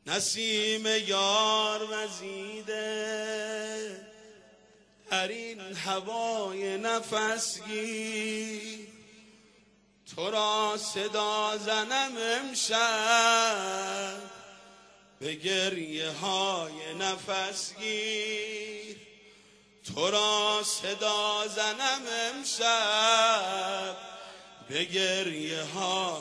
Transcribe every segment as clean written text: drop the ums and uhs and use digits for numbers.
نسیم یار وزیده در این هوای نفسگیر، تو را صدا زنم امشب به گریه های نفسگیر، تو را صدا زنم امشب به گریه های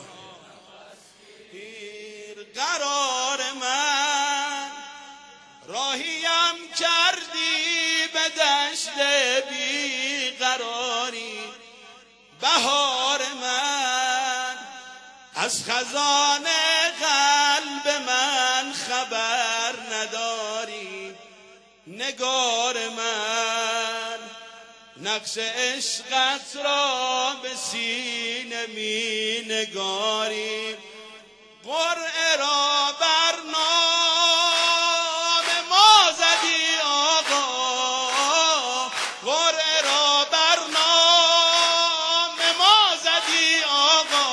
نفسگیر. قرار من راهیم کردی به دشت بی قراری، بهار من از خزان قلب من خبر نداری، نگار من نقش عشقت را به سینه می نگاری، قرعه را بر نام ما زدی آقا، قرعه را بر نام ما زدی آقا،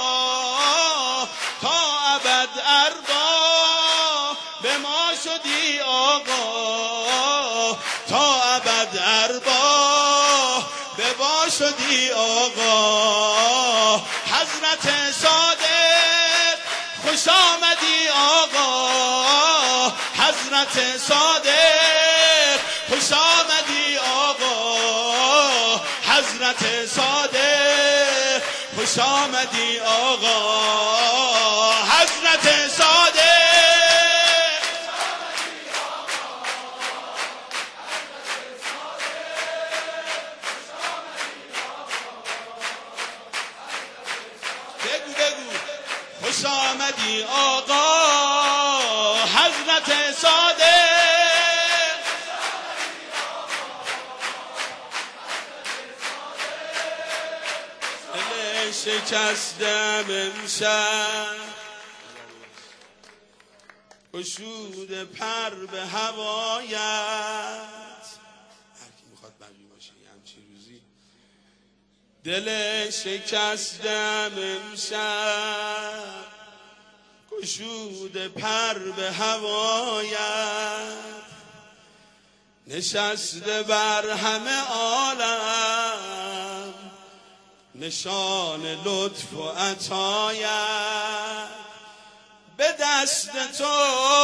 تا ابد ارباب به ما شدی آقا، تا ابد ارباب به ما شدی آقا. حضرت صادق خوش آمدی آقا، حضرت صادق خوش آمدی آقا، حضرت صادق خوش آمدی آقا، حضرت صادق خوش آمدی آقا، حضرت صادق دل شکستم امشب گشود پر به هوایت. هر کی میخواد بقیه باشه یه همچین روزی دل شکستم امشب گشود پر به هوایت، نشسته بر همه عالم نشان لطف و عطایت، به دست تو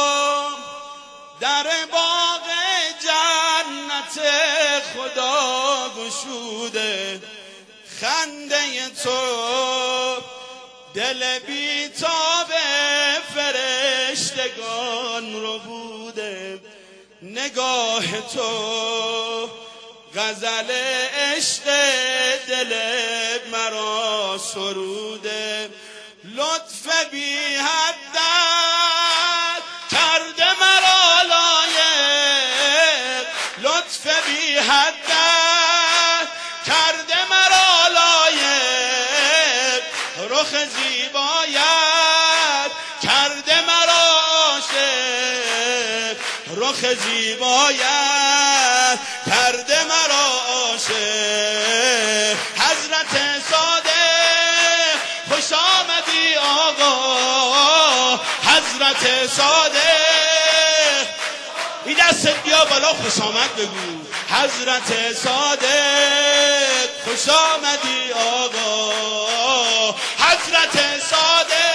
در باغ جنت خدا گشوده، خنده تو دل بیتاب فرشتگان رو بوده، نگاه تو غزل عشق دل مرا سروده، لطف بی حدت کرده مرا لایق، لطف بی حدت کرده مرا لایق، رخ زیبایت کرده مرا عاشق، رخ زیبایت کرده مرا عاشق. حضرت صادق خوش آمدی آقا، حضرت صادق این دستت بیا بالا خوش آمد بگو، حضرت صادق خوش آمدی آقا، حضرت صادق